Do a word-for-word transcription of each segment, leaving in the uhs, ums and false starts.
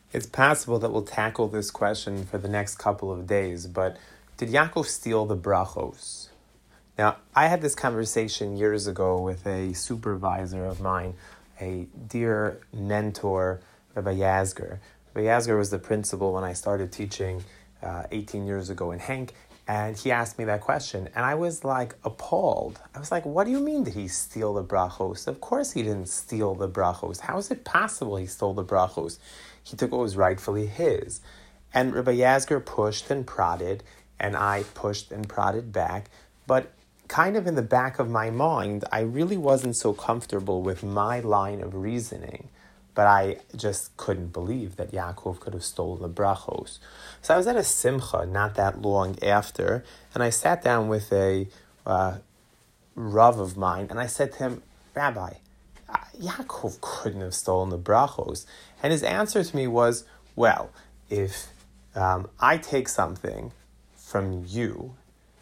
It's possible that we'll tackle this question for the next couple of days, but did Yaakov steal the brachos? Now, I had this conversation years ago with a supervisor of mine, a dear mentor, Rabbi Yazger. Rabbi Yazger was the principal when I started teaching uh, eighteen years ago in Henk, and he asked me that question, and I was like appalled. I was like, what do you mean did he steal the brachos? Of course he didn't steal the brachos. How is it possible he stole the brachos? He took what was rightfully his. And Rabbi Yazger pushed and prodded, and I pushed and prodded back, but kind of in the back of my mind, I really wasn't so comfortable with my line of reasoning, but I just couldn't believe that Yaakov could have stolen the brachos. So I was at a simcha not that long after, and I sat down with a uh, Rav of mine, and I said to him, Rabbi, Yaakov couldn't have stolen the brachos. And his answer to me was, well, if um, I take something from you,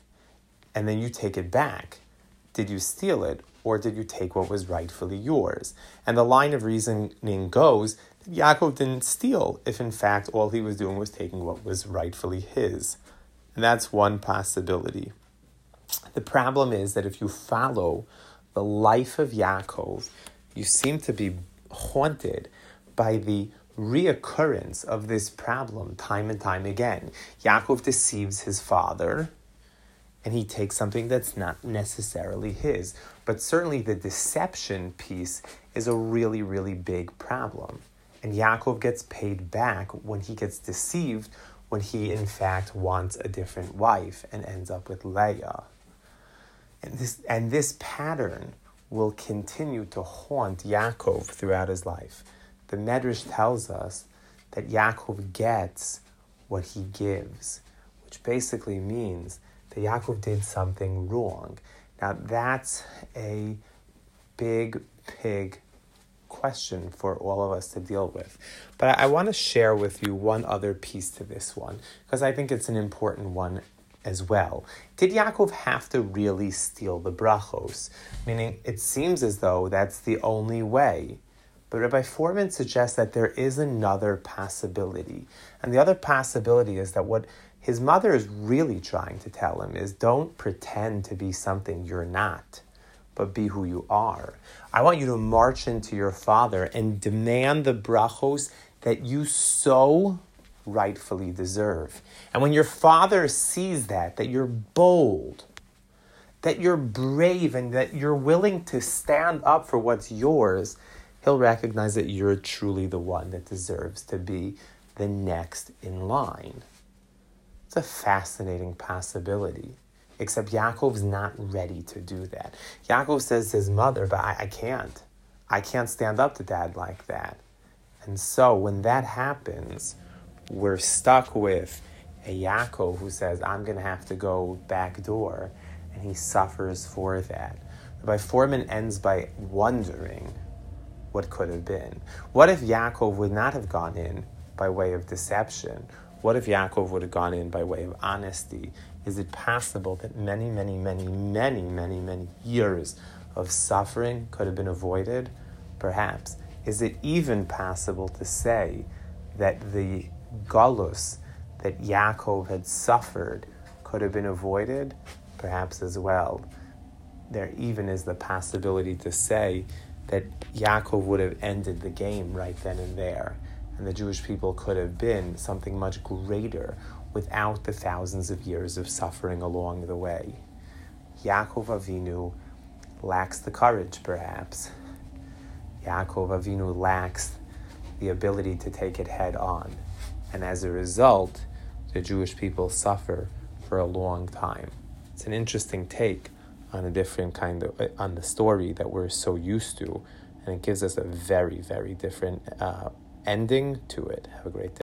and then you take it back, did you steal it, or did you take what was rightfully yours? And the line of reasoning goes that Yaakov didn't steal, if in fact all he was doing was taking what was rightfully his. And that's one possibility. The problem is that if you follow the life of Yaakov, you seem to be haunted by the reoccurrence of this problem time and time again. Yaakov deceives his father, and he takes something that's not necessarily his. But certainly the deception piece is a really, really big problem. And Yaakov gets paid back when he gets deceived, when he in fact wants a different wife and ends up with Leah. And this, and this pattern will continue to haunt Yaakov throughout his life. The Medrash tells us that Yaakov gets what he gives, which basically means that Yaakov did something wrong. Now that's a big, big question for all of us to deal with. But I, I want to share with you one other piece to this one, because I think it's an important one as well. Did Yaakov have to really steal the brachos? Meaning, it seems as though that's the only way. But Rabbi Foreman suggests that there is another possibility. And the other possibility is that what his mother is really trying to tell him is, don't pretend to be something you're not, but be who you are. I want you to march into your father and demand the brachos that you so rightfully deserve. And when your father sees that, that you're bold, that you're brave, and that you're willing to stand up for what's yours, he'll recognize that you're truly the one that deserves to be the next in line. It's a fascinating possibility, except Yaakov's not ready to do that. Yaakov says to his mother, but I, I can't. I can't stand up to dad like that. And so when that happens, we're stuck with a Yaakov who says, I'm going to have to go back door, and he suffers for that. Rabbi Foreman ends by wondering what could have been. What if Yaakov would not have gone in by way of deception? What if Yaakov would have gone in by way of honesty? Is it possible that many, many, many, many, many, many years of suffering could have been avoided? Perhaps. Is it even possible to say that the galus that Yaakov had suffered could have been avoided? Perhaps as well. There even is the possibility to say that Yaakov would have ended the game right then and there, and the Jewish people could have been something much greater without the thousands of years of suffering along the way. Yaakov Avinu lacks the courage, perhaps. Yaakov Avinu lacks the ability to take it head on. And as a result, the Jewish people suffer for a long time. It's an interesting take on a different kind of, on the story that we're so used to, and it gives us a very, very different uh, ending to it. Have a great day.